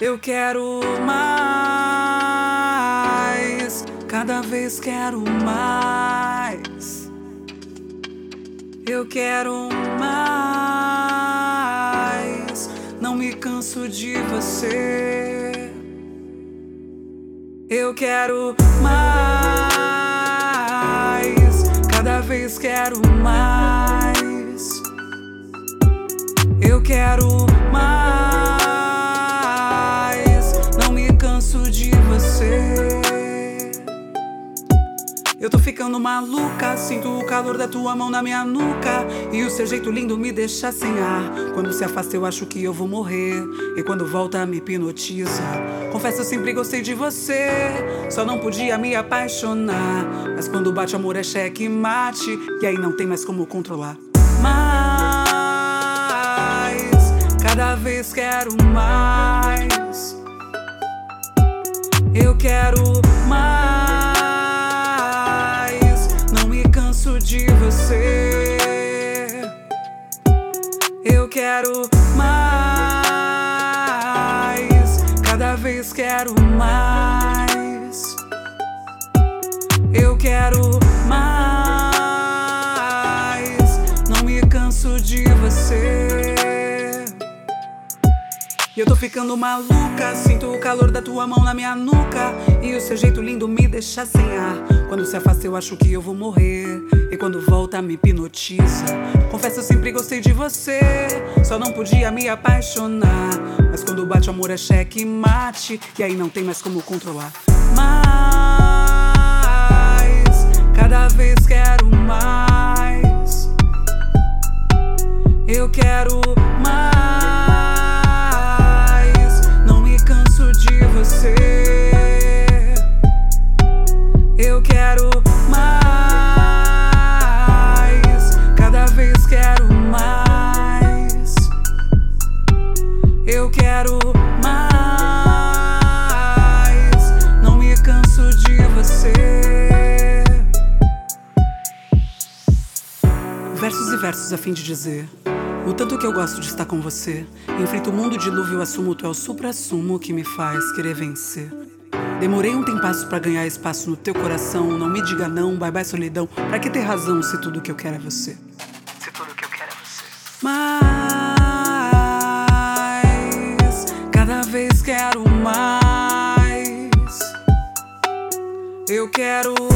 Eu quero mais, cada vez quero mais. Eu quero mais, não me canso de você. Eu quero mais, cada vez quero mais. Eu quero mais, não me canso de você. Eu tô ficando maluca, sinto o calor da tua mão na minha nuca, e o seu jeito lindo me deixa sem ar. Quando se afasta eu acho que eu vou morrer, e quando volta me hipnotiza. Confesso, eu sempre gostei de você, só não podia me apaixonar. Mas quando bate amor é cheque mate, e aí não tem mais como controlar. Mas cada vez quero mais. Eu quero mais, não me canso de você. Eu quero mais, cada vez quero mais. Eu quero mais, não me canso de você. E eu tô ficando maluca, sinto o calor da tua mão na minha nuca, e o seu jeito lindo me deixa sem ar. Quando se afasta eu acho que eu vou morrer, e quando volta me hipnotiza. Confesso, eu sempre gostei de você, só não podia me apaixonar. Mas quando bate amor é cheque mate, e aí não tem mais como controlar. Mas cada vez quero mais. Eu quero mais, não me canso de você. Eu quero mais, cada vez quero mais. Eu quero mais, não me canso de você. Versos e versos a fim de dizer o tanto que eu gosto de estar com você. Enfrento o mundo, dilúvio, assumo, tu é o supra-sumo que me faz querer vencer. Demorei um tempasso pra ganhar espaço no teu coração. Não me diga não, bye bye solidão. Pra que ter razão se tudo que eu quero é você? Se tudo que eu quero é você. Mas cada vez quero mais. Eu quero